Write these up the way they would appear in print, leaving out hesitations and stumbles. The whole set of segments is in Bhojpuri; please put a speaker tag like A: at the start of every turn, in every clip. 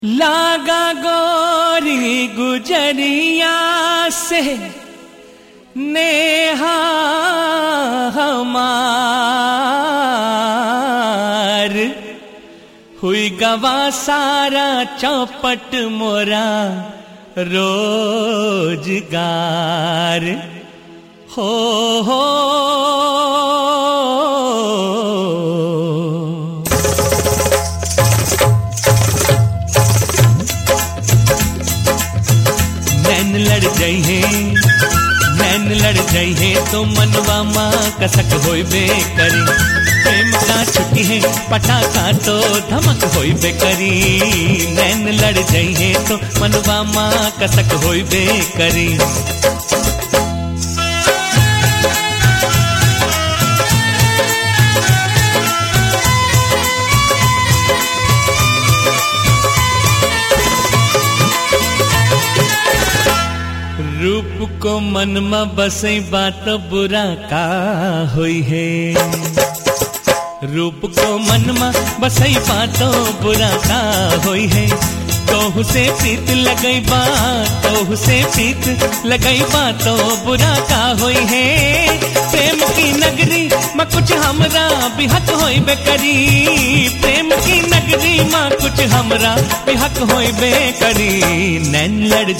A: लागा गोरी गुजरिया से नेहा हमार हुई गवा सारा चौपट मोरा रोजगार हो नैन लड़ जाई है तो मनवा माँ कसक होइबे करी। प्रेम का छुट्टी है पटाखा तो धमक होइबे करी। नैन लड़ जाई है तो मनवा माँ कसक होइबे करी। रूप को मन में बसई बात बुरा का होई है। रूप को मन में बसई बात बुरा का होई है। तोहू से प्रीत लगई बात तो बुरा का होई है। प्रेम की नगरी में कुछ हमरा भी हक होइबे करी। प्रेम की नगरी में कुछ हमरा भी हक होइबे करी। नैन लड़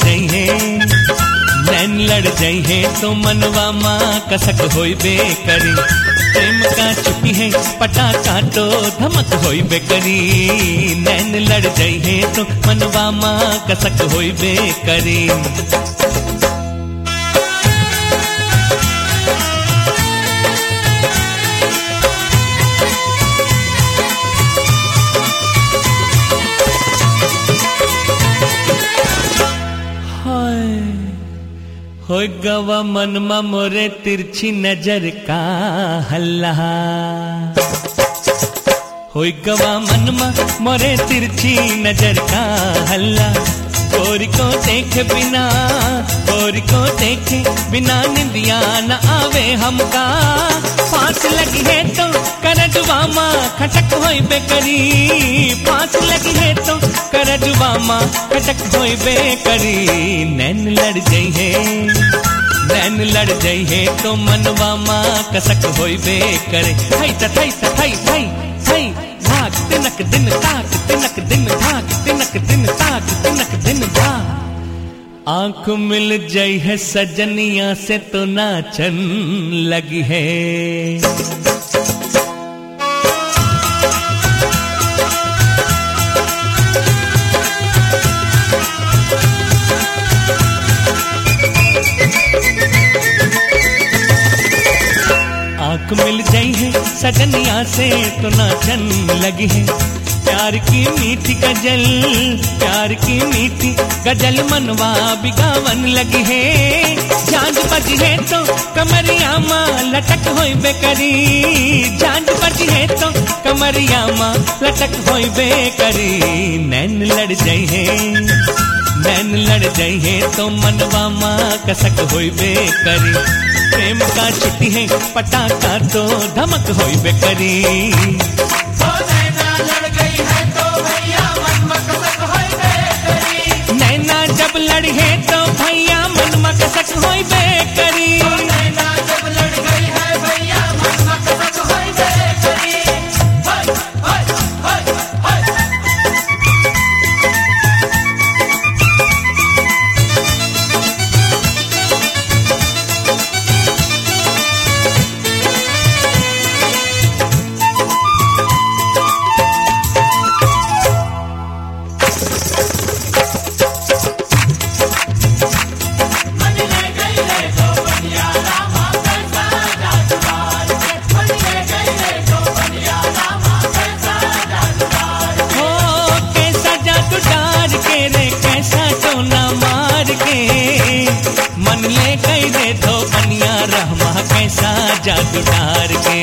A: जाई है तो मनवा माँ कसक होइबे करी। प्रेम का छुट्टी है पटाखा तो धमक होइबे करी। नैन लड़ जाई है तो मनवा माँ कसक होइबे करी। हो गवा मन में मोरे तिरछी नजर का हल्ला। हो गवा मन में मोरे तिरछी नजर का हल्ला। गोरी को देखे बिना निंदिया न आवे हमका। फांस लगी है तो करजवा माँ खटक होइबे करी। फांस लगी है तो करजवा माँ खटक होइबे करी। नैन लड़ जाई है तो मनवा माँ कसक होइबे करे। थई धाक तिनक दिन ताक तिनक दिन धाक तिनक दिन ताक तिनक दिन धाक। आंख मिल जाई है सजनिया से तो नाचन लगी है। आंख मिल जाई है सजनिया से तो नाचन लगी है। प्यार की मीठी गजल मनवा बिगावन लगी है। झांझ बजी है तो कमरिया माँ लटक होइबे करी। झांझ बजी है तो कमरिया माँ लटक होइबे करी। नैन लड़ जाई है तो मनवा माँ कसक होइबे करी। प्रेम का छुट्टी है पटाखा तो धमक होइबे करी।
B: नैना लड़ गई है तो भैया मन में कसक होइबे करी।
A: नैना जब लड़ी है तो भैया मन में कसक होइबे करी।
B: नैना जब लड़ गई है भैया मन में कसक होइबे करी।
A: मन ले गई रे धो बनिया रहमा कैसा जादू डार के।